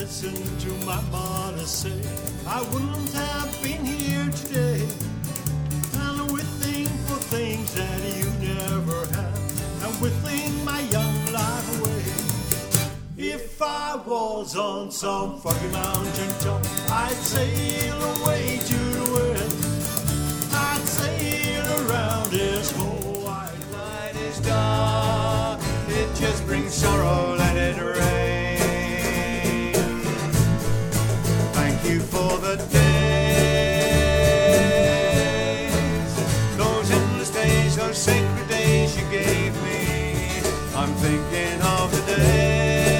listen to my mother say, I wouldn't have been here today. And we think for things that you never had, and we think my young life away. If I was on some foggy mountain top, I'd sail away to the west. I'd sail around this whole wide night is dark. It just brings sorrow, let it rain. Thank you for the days, those endless days, those sacred days you gave me. I'm thinking of the day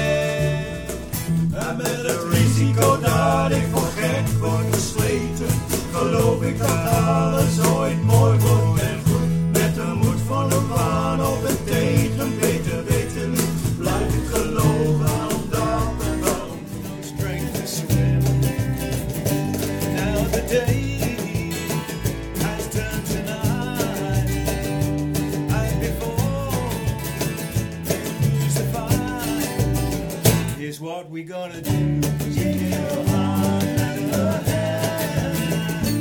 met het risico dat ik voor gek word gesleten. Geloof ik dat alles ooit mooi wordt en goed. Met de moed van een baan op het tegen, beter weten niet. Blijf ik geloven omdat het dan strength to swim. Now the day has turned to night, and before lose the fight, here's what we gotta do. Take your heart and her hand.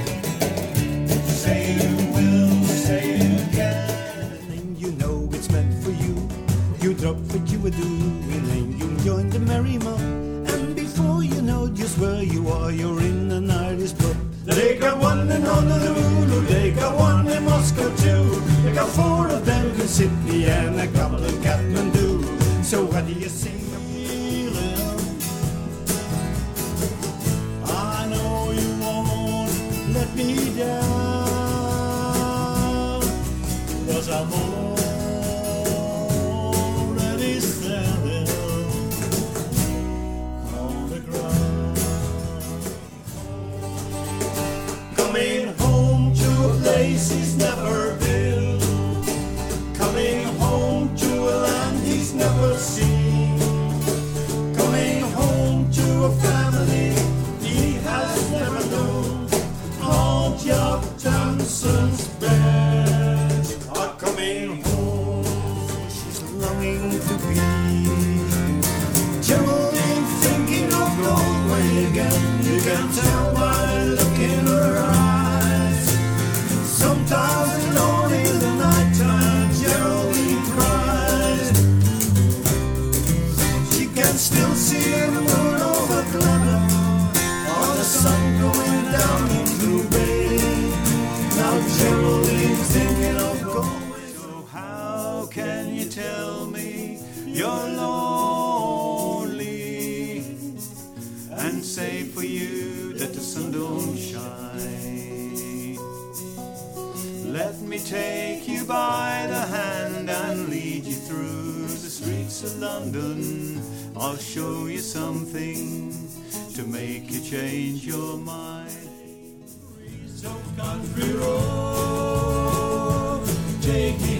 Say you will, say you can. And you know it's meant for you. You drop what you were doing and you join the merry mob. And before you know just where you are, you're in the night's pub. They got one in Honolulu, they got one in Moscow too. They got 4 of them in Sydney and a couple in Kathmandu. So what do you sing? Let me down, 'cause I'm already standing on the ground. Coming home to a place he's never been, coming home to a land he's never seen, coming home to a family he has never known. All Jock Johnson's beds are coming home. She's longing to be Geraldine, thinking of Galway again. You can tell by the look in her eyes. Sometimes alone in the nighttime, Geraldine cries. She can still see the moon over Glenelg, or the sun going down into bay. Now Geraldine's thinking of going. So how can you tell me you're lonely and say for you that the sun don't shine? Let me take you by the hand and lead you through the streets of London. I'll show you something to make you change your mind. Country road, take